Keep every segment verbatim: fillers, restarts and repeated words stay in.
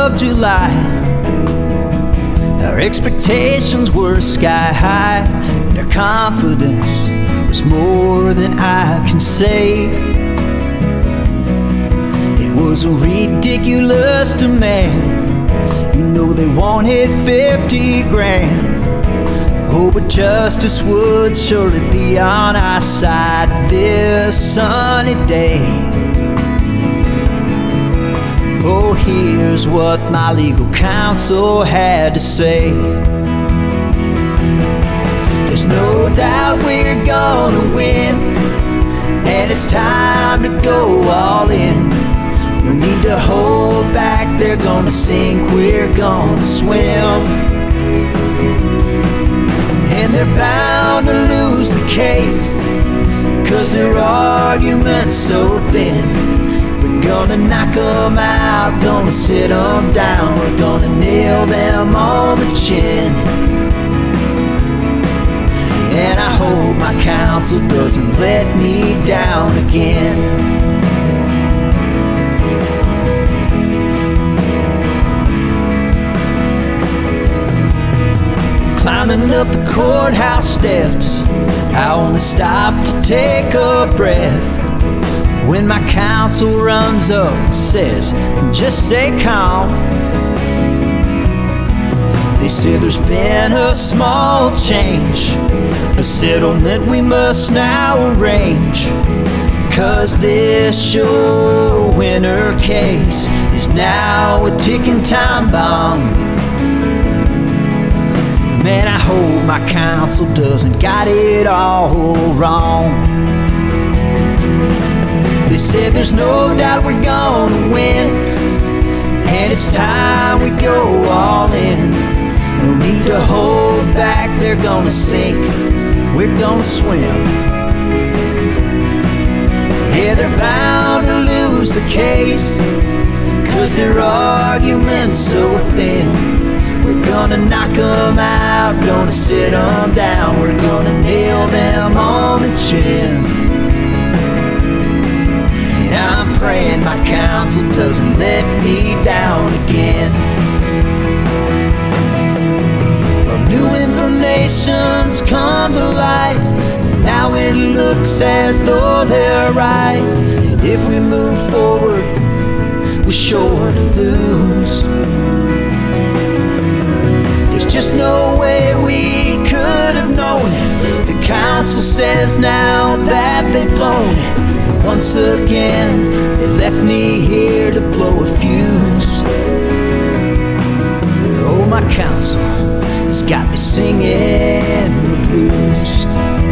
of July. Our expectations were sky high, and our confidence was more than I can say. It was ridiculous demand. You know they wanted fifty grand. Oh, but justice would surely be on our side this sunny day. Oh, here's what my legal counsel had to say. There's no doubt we're gonna win, and it's time to go all in. No need to hold back, they're gonna sink, we're gonna swim. And they're bound to lose the case, 'cause their argument's so thin. We're gonna knock them out, gonna sit them down, we're gonna nail them on the chin. And I hope my counsel doesn't let me down again. Climbing up the courthouse steps, I only stop to take a breath when my counsel runs up and says, just stay calm. They say there's been a small change, a settlement we must now arrange, 'cause this sure winner case is now a ticking time bomb. Man, I hope my counsel doesn't got it all wrong. They said there's no doubt we're gonna win, and it's time we go all in. No need to hold back, they're gonna sink, we're gonna swim. Yeah, they're bound to lose the case, 'cause their argument's so thin. We're gonna knock them out, gonna sit them down, we're gonna nail them on the chin. And I'm praying my counsel doesn't let me down again. Well, new information's come to light, now it looks as though they're right. And if we move forward, we're sure to lose. There's just no way we could have known it. The council says now that they've blown it. Once again, they left me here to blow a fuse. Oh, my counsel has got me singing the blues.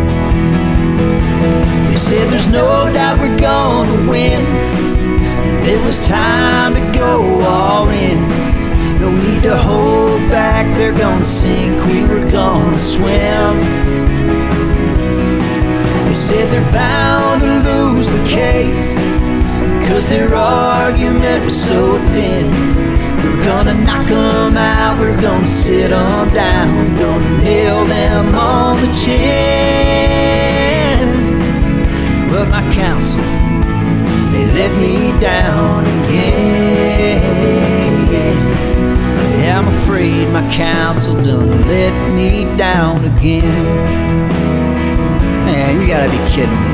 They said there's no doubt we're gonna win, and it was time to go all in. No need to hold back, they're gonna sink, we were gonna swim. They said they're bound to lose the case, 'cause their argument was so thin. We're gonna knock them out, we're gonna sit them down, we're gonna nail them on the chin. But my counsel, they let me down again. Yeah, I'm afraid my counsel done let me down again. Man, you gotta be kidding me.